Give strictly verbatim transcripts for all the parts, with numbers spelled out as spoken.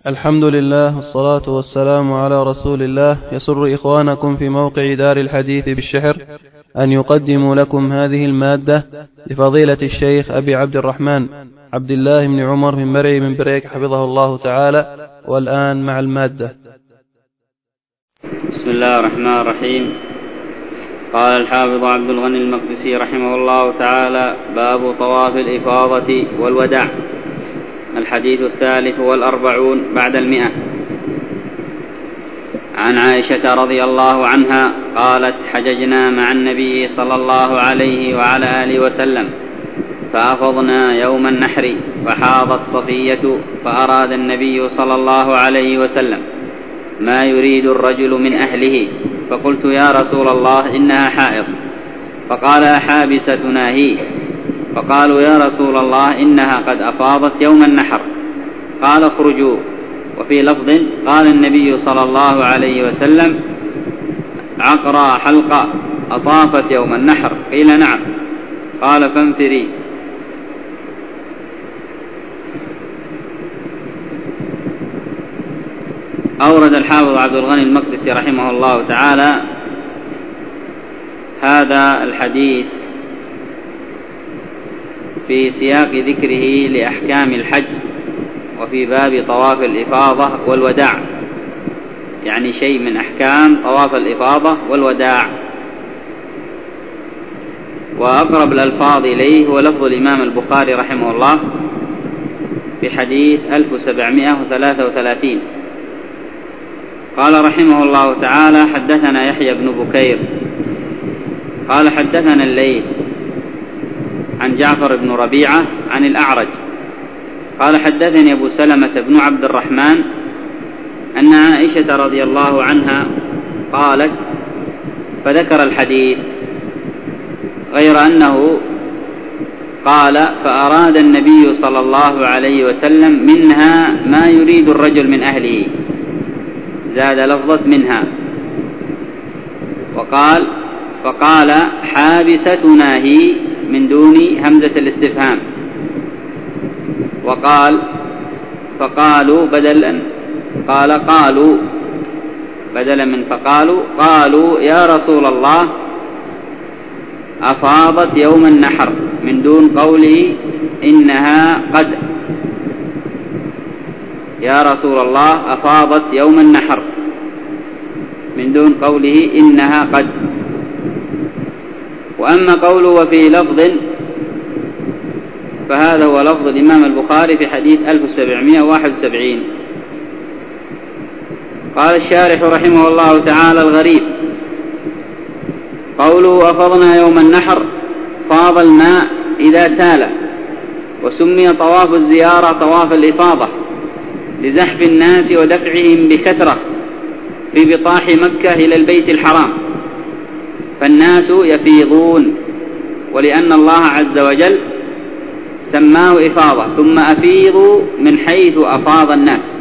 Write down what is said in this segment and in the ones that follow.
الحمد لله والصلاة والسلام على رسول الله. يسر إخوانكم في موقع دار الحديث بالشحر أن يقدموا لكم هذه المادة لفضيلة الشيخ أبي عبد الرحمن عبد الله بن عمر بن مرعي من بريك حفظه الله تعالى. والآن مع المادة. بسم الله الرحمن الرحيم. قال الحافظ عبد الغني المقدسي رحمه الله تعالى: باب طواف الإفاضة والوداع. الحديث الثالث والأربعون بعد المئة. عن عائشة رضي الله عنها قالت: حججنا مع النبي صلى الله عليه وعلى آله وسلم فأفضنا يوم النحر فحاضت صفية فأراد النبي صلى الله عليه وسلم ما يريد الرجل من أهله، فقلت: يا رسول الله إنها حائض. فقال: أحابستنا هي؟ فقالوا: يا رسول الله إنها قد أفاضت يوم النحر. قال: اخرجوا. وفي لفظ قال النبي صلى الله عليه وسلم: عقرى حلقة أطافت يوم النحر؟ قيل: نعم. قال: فانفري. أورد الحافظ عبد الغني المقدسي رحمه الله تعالى هذا الحديث في سياق ذكره لأحكام الحج وفي باب طواف الإفاضة والوداع، يعني شيء من أحكام طواف الإفاضة والوداع. وأقرب الألفاظ إليه هو لفظ الإمام البخاري رحمه الله في حديث ألف وسبعمائة وثلاثة وثلاثين. قال رحمه الله تعالى: حدثنا يحيى بن بكير قال حدثنا الليث عن جعفر بن ربيعة عن الأعرج قال: حدثني أبو سلمة بن عبد الرحمن أن عائشة رضي الله عنها قالت، فذكر الحديث، غير أنه قال: فأراد النبي صلى الله عليه وسلم منها ما يريد الرجل من أهله، زاد لفظة منها. وقال: فقال: حابستنا هي من دون همزة الاستفهام. وقال: فقالوا بدلا قال قالوا بدلا من فقالوا قالوا: يا رسول الله أفاضت يوم النحر، من دون قوله إنها قد. يا رسول الله أفاضت يوم النحر من دون قوله إنها قد. وأما قوله وفي لفظ فهذا هو لفظ الإمام البخاري في حديث ألف وسبعمائة وواحد وسبعين. قال الشارح رحمه الله تعالى: الغريب قوله أفضنا يوم النحر، فاض الماء إذا سال، وسمي طواف الزيارة طواف الإفاضة لزحف الناس ودفعهم بكثرة في بطاح مكة إلى البيت الحرام، فالناس يفيضون، ولأن الله عز وجل سماه إفاضة، ثم أفيضوا من حيث أفاض الناس.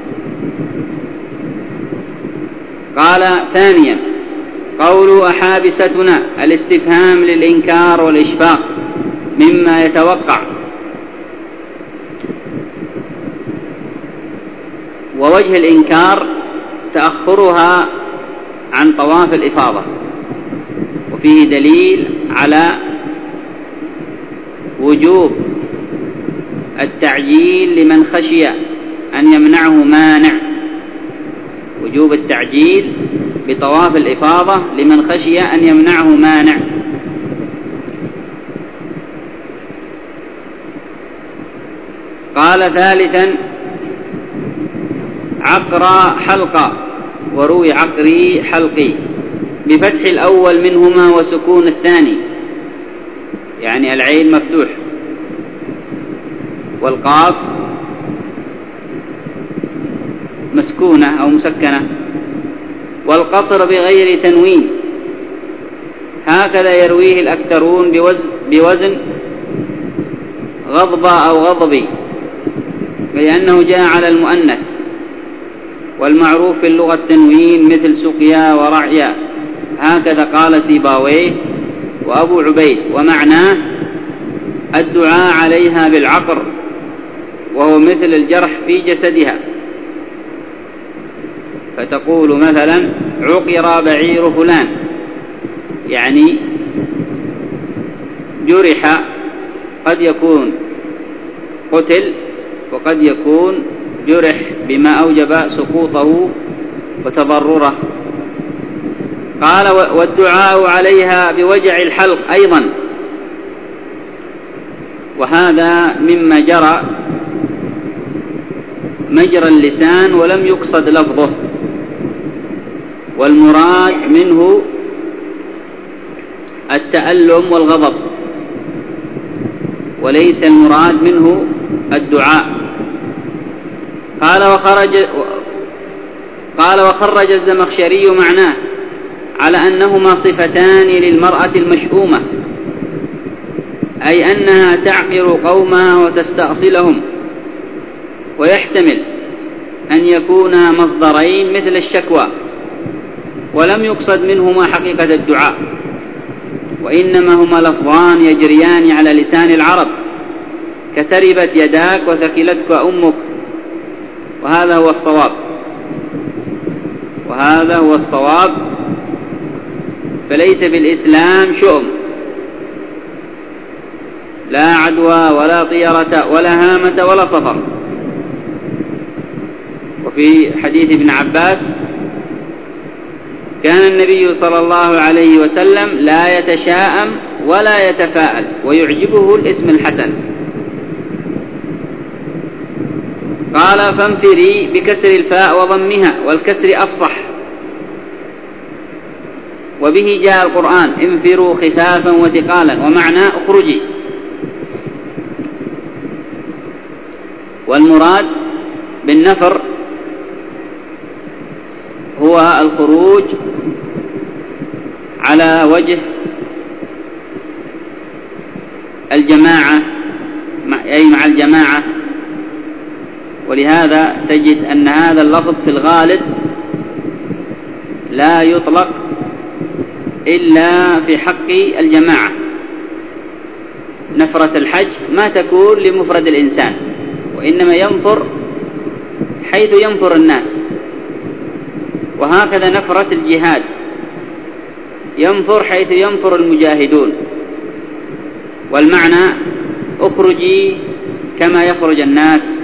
قال: ثانيا قول أحابستنا، الاستفهام للإنكار والإشفاق مما يتوقع، ووجه الإنكار تأخرها عن طواف الإفاضة، وفيه دليل على وجوب التعجيل لمن خشي أن يمنعه مانع، وجوب التعجيل بطواف الإفاضة لمن خشي أن يمنعه مانع. قال: ثالثا عقرى حلقة، وروي عقري حلقي بفتح الأول منهما وسكون الثاني، يعني العين مفتوح، والقاف مسكونة أو مسكنة، والقصر بغير تنوين. هكذا يرويه الأكثرون بوزن غضب أو غضبي، لأنه جاء على المؤنث، والمعروف في اللغة التنوين مثل سقيا ورعيا. هكذا قال سيباويه وأبو عبيد، ومعناه الدعاء عليها بالعقر، وهو مثل الجرح في جسدها، فتقول مثلا عقر بعير فلان، يعني جرح، قد يكون قتل وقد يكون جرح بما أوجب سقوطه وتضرره. قال والدعاء عليها بوجع الحلق أيضا، وهذا مما جرى مجرى اللسان ولم يقصد لفظه، والمراد منه التألم والغضب، وليس المراد منه الدعاء. قال وخرج قال وخرج الزمخشري معناه على أنهما صفتان للمرأة المشؤومة، أي أنها تعقر قومها وتستأصلهم، ويحتمل أن يكونا مصدرين مثل الشكوى، ولم يقصد منهما حقيقة الدعاء، وإنما هما لفظان يجريان على لسان العرب كتربت يداك وثكلتك أمك، وهذا هو الصواب وهذا هو الصواب فليس بالإسلام شؤم، لا عدوى ولا طيرة ولا هامة ولا صفر. وفي حديث ابن عباس كان النبي صلى الله عليه وسلم لا يتشاءم ولا يتفاءل ويعجبه الاسم الحسن. قال فانفري بكسر الفاء وضمها، والكسر أفصح، وبه جاء القرآن انفروا خفافا وثقالا، ومعناه اخرجي. والمراد بالنفر هو الخروج على وجه الجماعة، أي مع الجماعة. ولهذا تجد أن هذا اللفظ في الغالب لا يطلق إلا في حق الجماعة. نفرة الحج ما تكون لمفرد الإنسان، وإنما ينفر حيث ينفر الناس. وهكذا نفرة الجهاد ينفر حيث ينفر المجاهدون، والمعنى اخرجي كما يخرج الناس.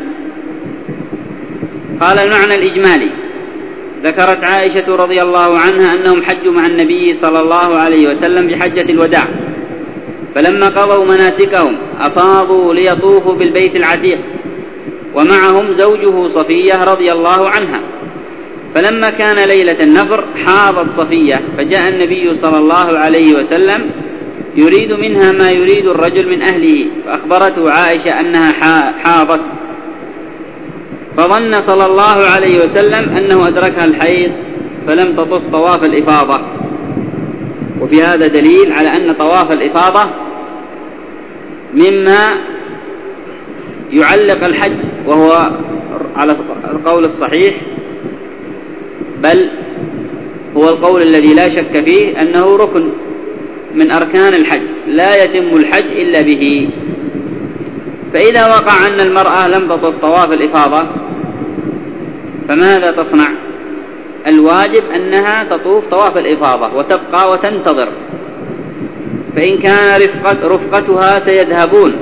قال المعنى الإجمالي ذكرت عائشة رضي الله عنها أنهم حجوا مع النبي صلى الله عليه وسلم بحجة الوداع، فلما قضوا مناسكهم أفاضوا ليطوفوا بالبيت العتيق، ومعهم زوجه صفية رضي الله عنها. فلما كان ليلة النفر حاضت صفية، فجاء النبي صلى الله عليه وسلم يريد منها ما يريد الرجل من أهله، فأخبرته عائشة أنها حاضت، فظن صلى الله عليه وسلم أنه أدركها الحيض فلم تطف طواف الإفاضة. وفي هذا دليل على أن طواف الإفاضة مما يعلق الحج، وهو على القول الصحيح، بل هو القول الذي لا شك فيه أنه ركن من أركان الحج، لا يتم الحج إلا به. فإذا وقع أن المرأة لم تطف طواف الإفاضة فماذا تصنع؟ الواجب أنها تطوف طواف الإفاضة وتبقى وتنتظر، فإن كان رفقت رفقتها سيذهبون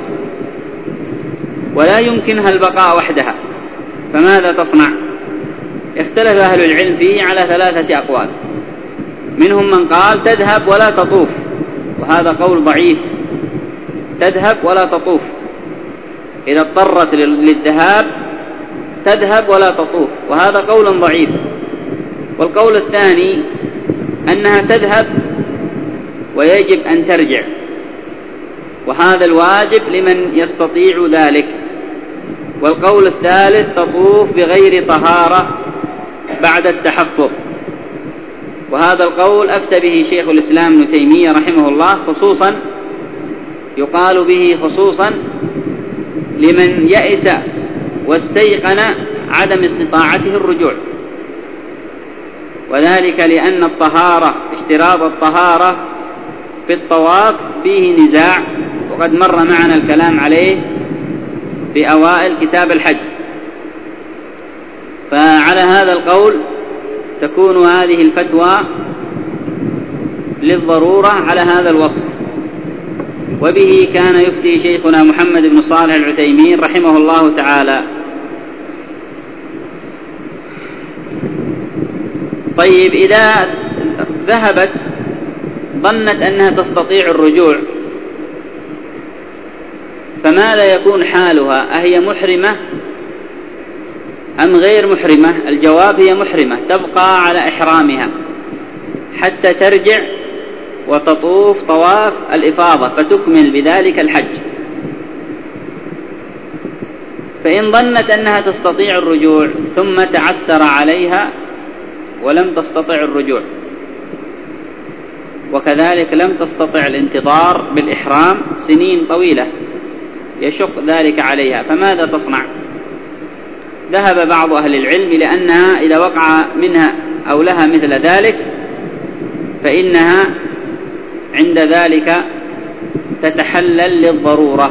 ولا يمكنها البقاء وحدها فماذا تصنع؟ اختلف أهل العلم فيه على ثلاثة أقوال. منهم من قال تذهب ولا تطوف، وهذا قول ضعيف، تذهب ولا تطوف، إذا اضطرت للذهاب تذهب ولا تطوف، وهذا قول ضعيف. والقول الثاني أنها تذهب ويجب أن ترجع، وهذا الواجب لمن يستطيع ذلك. والقول الثالث تطوف بغير طهارة بعد التحقق، وهذا القول أفتى به شيخ الإسلام ابن تيمية رحمه الله، خصوصا يقال به خصوصا لمن يئس واستيقن عدم استطاعته الرجوع، وذلك لأن الطهارة اشتراط الطهارة في الطواف فيه نزاع، وقد مر معنا الكلام عليه في أوائل كتاب الحج. فعلى هذا القول تكون هذه الفتوى للضرورة على هذا الوصف. وبه كان يفتي شيخنا محمد بن صالح العثيمين رحمه الله تعالى. طيب، إذا ذهبت ظنت أنها تستطيع الرجوع فماذا يكون حالها؟ أهي محرمة أم غير محرمة؟ الجواب هي محرمة، تبقى على إحرامها حتى ترجع وتطوف طواف الإفاضة فتكمل بذلك الحج. فإن ظنت أنها تستطيع الرجوع ثم تعسر عليها ولم تستطع الرجوع، وكذلك لم تستطع الانتظار بالإحرام سنين طويلة يشق ذلك عليها، فماذا تصنع؟ ذهب بعض أهل العلم لأنها إذا وقع منها أو لها مثل ذلك فإنها عند ذلك تتحلل للضرورة،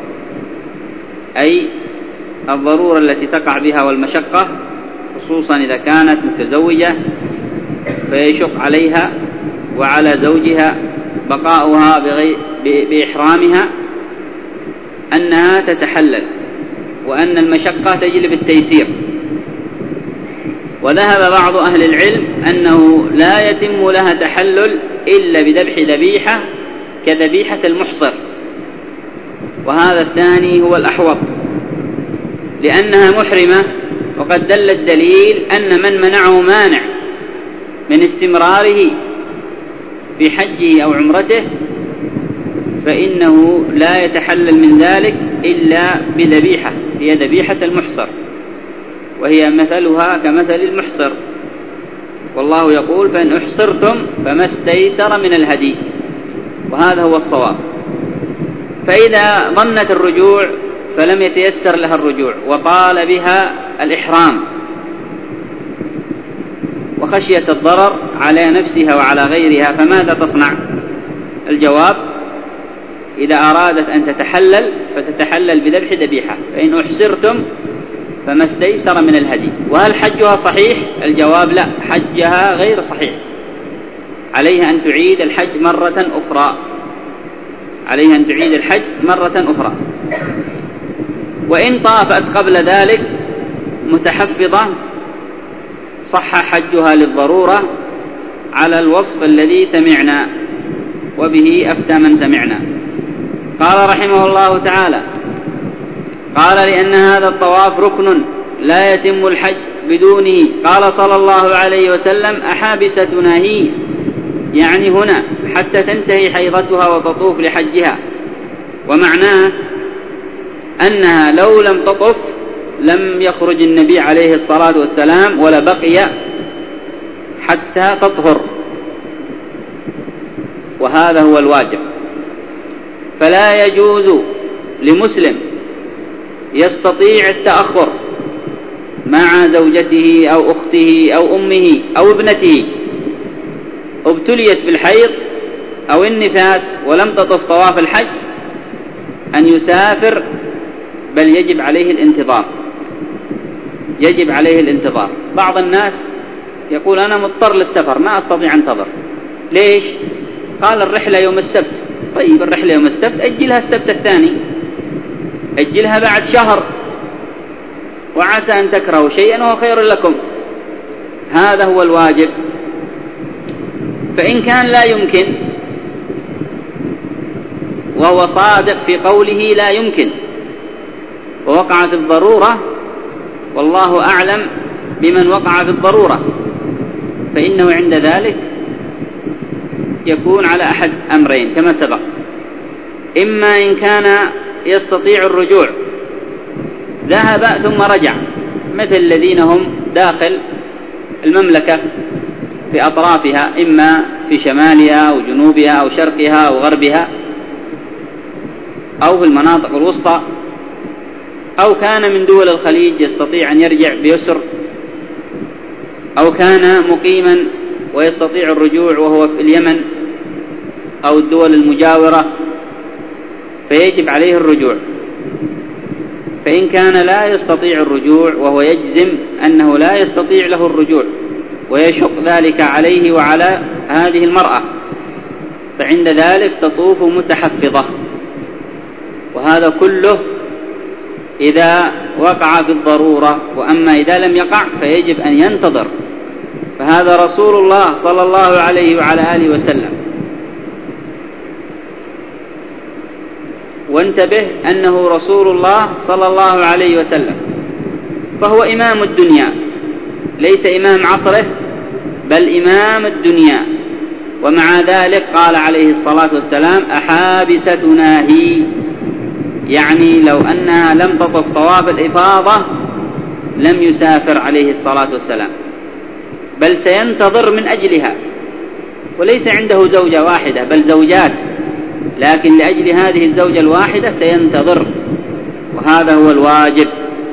أي الضرورة التي تقع بها والمشقة، خصوصا إذا كانت متزوجة فيشق عليها وعلى زوجها بقاؤها بغير بإحرامها أنها تتحلل، وأن المشقة تجلب التيسير. وذهب بعض أهل العلم أنه لا يتم لها تحلل إلا بذبح ذبيحة كذبيحة المحصر، وهذا الثاني هو الأحوط لأنها محرمة، وقد دل الدليل أن من منعه مانع من استمراره في حجه أو عمرته فإنه لا يتحلل من ذلك إلا بذبيحة، هي ذبيحة المحصر، وهي مثلها كمثل المحصر، والله يقول فإن أحصرتم فما استيسر من الهدي، وهذا هو الصواب. فإذا ظنت الرجوع فلم يتيسر لها الرجوع وطال بها الإحرام وخشية الضرر على نفسها وعلى غيرها، فماذا تصنع؟ الجواب: إذا أرادت أن تتحلل فتتحلل بذبح ذبيحة، فإن أحصرتم فما استيسر من الهدي. وهل حجها صحيح؟ الجواب: لا، حجها غير صحيح، عليها أن تعيد الحج مرة أخرى، عليها أن تعيد الحج مرة أخرى. وإن طافت قبل ذلك متحفظة صح حجها للضرورة على الوصف الذي سمعنا، وبه أفتى من سمعنا. قال رحمه الله تعالى: قال: لأن هذا الطواف ركن لا يتم الحج بدونه. قال صلى الله عليه وسلم: أحابستنا هي، يعني هنا، حتى تنتهي حيضتها وتطوف لحجها. ومعناه أنها لو لم تطف لم يخرج النبي عليه الصلاة والسلام ولا بقي حتى تطهر، وهذا هو الواجب. فلا يجوز لمسلم يستطيع التأخر مع زوجته أو أخته أو أمه أو ابنته ابتليت بالحيض أو النفاس ولم تطف طواف الحج أن يسافر، بل يجب عليه الانتظار، يجب عليه الانتظار. بعض الناس يقول: أنا مضطر للسفر ما أستطيع أنتظر. ليش؟ قال: الرحلة يوم السبت. طيب، الرحلة يوم السبت أجلها السبت الثاني، أجلها بعد شهر، وعسى أن تكرهوا شيئا وهو خير لكم. هذا هو الواجب. فإن كان لا يمكن وهو صادق في قوله لا يمكن ووقعت الضرورة، والله أعلم بمن وقع في الضرورة، فإنه عند ذلك يكون على أحد أمرين كما سبق: إما إن كان يستطيع الرجوع ذهب ثم رجع، مثل الذين هم داخل المملكة في أطرافها، إما في شمالها أو جنوبها أو شرقها أو غربها أو في المناطق الوسطى، أو كان من دول الخليج يستطيع أن يرجع بيسر، أو كان مقيما ويستطيع الرجوع وهو في اليمن أو الدول المجاورة، فيجب عليه الرجوع. فإن كان لا يستطيع الرجوع وهو يجزم أنه لا يستطيع له الرجوع ويشق ذلك عليه وعلى هذه المرأة، فعند ذلك تطوف متحفظة. وهذا كله إذا وقع في الضرورة، وأما إذا لم يقع فيجب أن ينتظر. فهذا رسول الله صلى الله عليه وعلى آله وسلم. وانتبه أنه رسول الله صلى الله عليه وسلم، فهو إمام الدنيا، ليس إمام عصره بل إمام الدنيا. ومع ذلك قال عليه الصلاة والسلام: أحابستنا هي، يعني لو أنها لم تطف طواف الإفاضة لم يسافر عليه الصلاة والسلام، بل سينتظر من أجلها. وليس عنده زوجة واحدة بل زوجات، لكن لأجل هذه الزوجة الواحدة سينتظر، وهذا هو الواجب.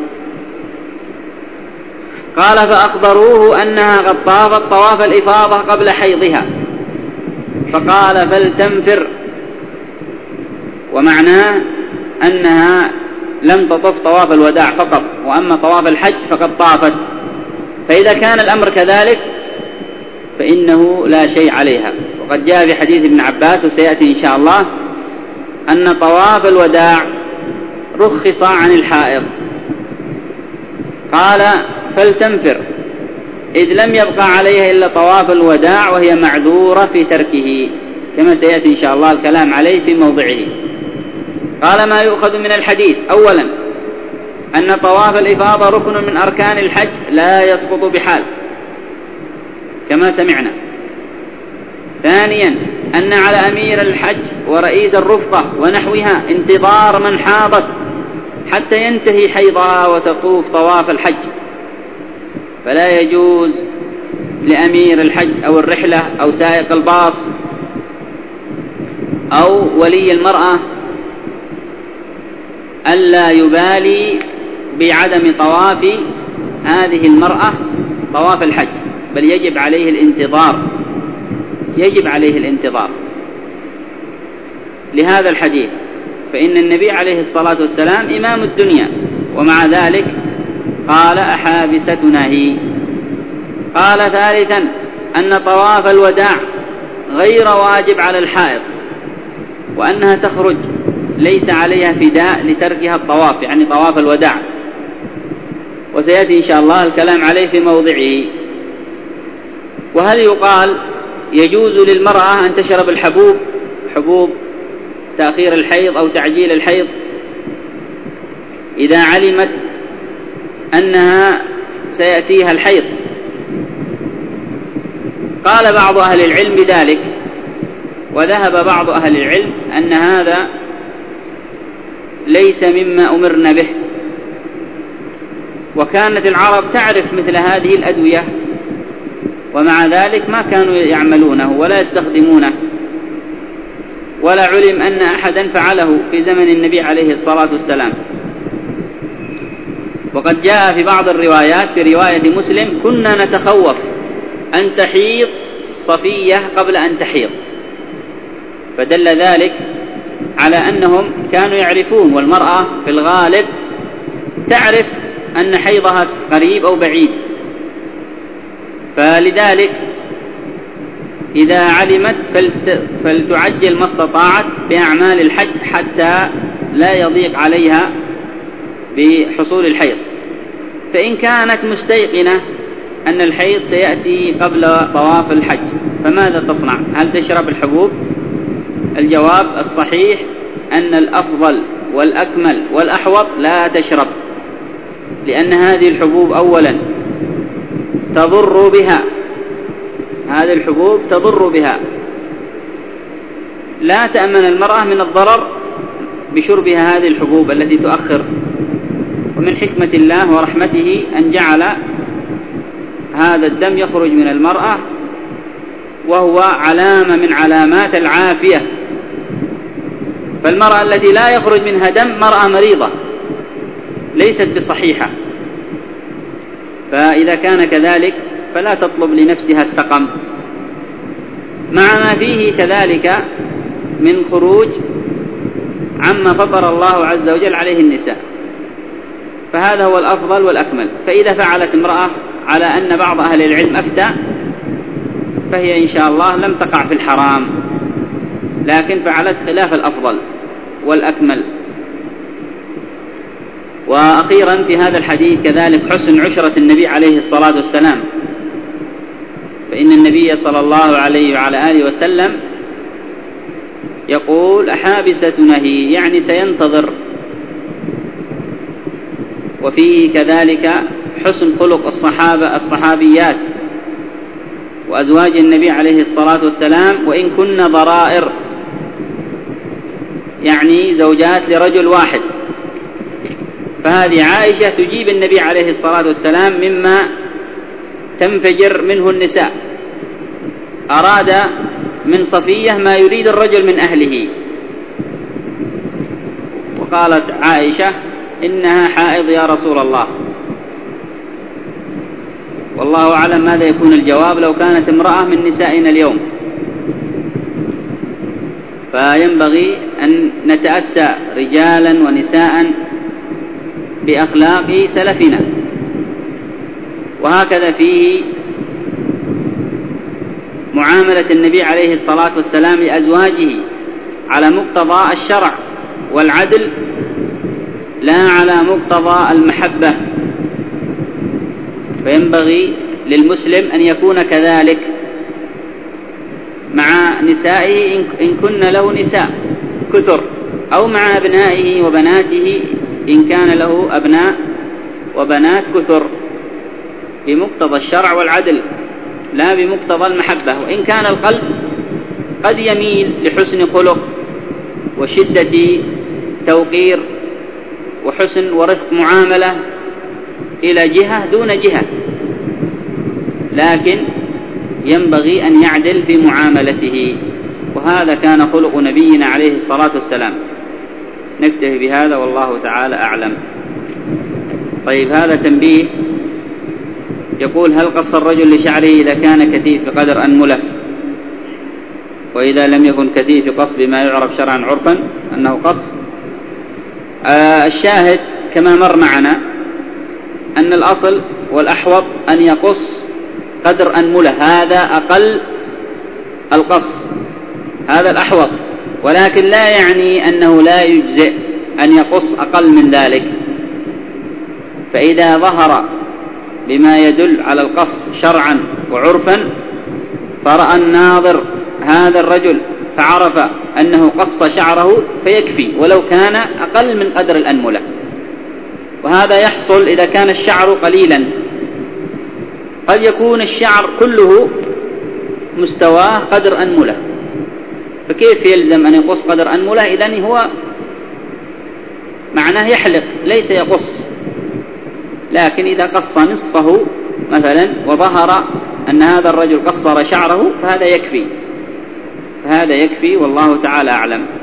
قال: فأخبروه أنها قد طافت طواف الإفاضة قبل حيضها، فقال: فلتنفر. ومعناه أنها لم تطف طواف الوداع فقط، وأما طواف الحج فقد طافت. فإذا كان الأمر كذلك فإنه لا شيء عليها. وقد جاء في حديث ابن عباس وسيأتي إن شاء الله أن طواف الوداع رخص عن الحائض. قال: فلتنفر، إذ لم يبقى عليها إلا طواف الوداع، وهي معذورة في تركه، كما سيأتي إن شاء الله الكلام عليه في موضعه. قال: ما يؤخذ من الحديث: أولا أن طواف الإفاضة ركن من أركان الحج لا يسقط بحال كما سمعنا. ثانيا أن على أمير الحج ورئيس الرفقة ونحوها انتظار من حاضت حتى ينتهي حيضها وتطوف طواف الحج، فلا يجوز لأمير الحج أو الرحلة أو سائق الباص أو ولي المرأة ألا يبالي بعدم طواف هذه المرأة طواف الحج، بل يجب عليه الانتظار، يجب عليه الانتظار لهذا الحديث. فإن النبي عليه الصلاة والسلام إمام الدنيا، ومع ذلك قال: أحابستنا هي. قال: ثالثا أن طواف الوداع غير واجب على الحائض، وأنها تخرج ليس عليها فداء لتركها الطواف، يعني طواف الوداع، وسيأتي إن شاء الله الكلام عليه في موضعه. وهل يقال يجوز للمرأة أن تشرب الحبوب، حبوب تأخير الحيض أو تعجيل الحيض، إذا علمت أنها سيأتيها الحيض؟ قال بعض أهل العلم بذلك، وذهب بعض أهل العلم أن هذا ليس مما أمرنا به. وكانت العرب تعرف مثل هذه الأدوية، ومع ذلك ما كانوا يعملونه ولا يستخدمونه، ولا علم أن أحدا فعله في زمن النبي عليه الصلاة والسلام. وقد جاء في بعض الروايات، في رواية مسلم: كنا نتخوف أن تحيض صفية قبل أن تحيض، فدل ذلك على أنهم كانوا يعرفون، والمرأة في الغالب تعرف أن حيضها قريب أو بعيد، فلذلك إذا علمت فلتعجل ما استطاعت بأعمال الحج حتى لا يضيق عليها بحصول الحيض. فإن كانت مستيقنة أن الحيض سيأتي قبل طواف الحج فماذا تصنع؟ هل تشرب الحبوب؟ الجواب الصحيح أن الأفضل والأكمل والأحوط لا تشرب، لأن هذه الحبوب أولا تضر بها، هذه الحبوب تضر بها، لا تأمن المرأة من الضرر بشربها هذه الحبوب التي تؤخر. ومن حكمة الله ورحمته أن جعل هذا الدم يخرج من المرأة، وهو علامة من علامات العافية. فالمرأة التي لا يخرج منها دم مرأة مريضة ليست بصحيحة، فإذا كان كذلك فلا تطلب لنفسها السقم، مع ما فيه كذلك من خروج عما فطر الله عز وجل عليه النساء، فهذا هو الأفضل والأكمل. فإذا فعلت امرأة على أن بعض أهل العلم أفتى فهي إن شاء الله لم تقع في الحرام، لكن فعلت خلاف الأفضل والأكمل. وأخيرا في هذا الحديث كذلك حسن عشرة النبي عليه الصلاة والسلام، فإن النبي صلى الله عليه وعلى آله وسلم يقول أحابستنا هي، يعني سينتظر. وفيه كذلك حسن خلق الصحابة الصحابيات وأزواج النبي عليه الصلاة والسلام، وإن كن ضرائر، يعني زوجات لرجل واحد، فهذه عائشة تجيب النبي عليه الصلاة والسلام مما تنفجر منه النساء. أراد من صفية ما يريد الرجل من أهله، وقالت عائشة إنها حائض يا رسول الله. والله أعلم ماذا يكون الجواب لو كانت امرأة من نسائنا اليوم. فينبغي أن نتأسى رجالا ونساء بأخلاق سلفنا. وهكذا فيه معاملة النبي عليه الصلاة والسلام لأزواجه على مقتضى الشرع والعدل، لا على مقتضى المحبة. فينبغي للمسلم أن يكون كذلك مع نسائه إن كن له نساء كثر، أو مع أبنائه وبناته إن كان له أبناء وبنات كثر، بمقتضى الشرع والعدل لا بمقتضى المحبة. وإن كان القلب قد يميل لحسن خلق وشدة توقير وحسن ورفق معاملة إلى جهة دون جهة، لكن ينبغي أن يعدل في معاملته، وهذا كان خلق نبينا عليه الصلاة والسلام. نكتفي بهذا والله تعالى أعلم. طيب، هذا تنبيه. يقول: هل قص الرجل لشعره إذا كان كثيف بقدر أنملة، وإذا لم يكن كثيف قص بما يعرف شرعا عرفا أنه قص؟ آه الشاهد كما مر معنا أن الأصل والأحوط أن يقص قدر أنملة، هذا أقل القص، هذا الأحوط، ولكن لا يعني أنه لا يجزئ أن يقص أقل من ذلك. فإذا ظهر بما يدل على القص شرعا وعرفا، فرأى الناظر هذا الرجل فعرف أنه قص شعره فيكفي ولو كان أقل من قدر الأنملة. وهذا يحصل إذا كان الشعر قليلا، قد يكون الشعر كله مستواه قدر أنملة، فكيف يلزم أن يقص قدر أنملة؟ إذن هو معناه يحلق ليس يقص. لكن إذا قص نصفه مثلا وظهر أن هذا الرجل قصر شعره فهذا يكفي، فهذا يكفي والله تعالى أعلم.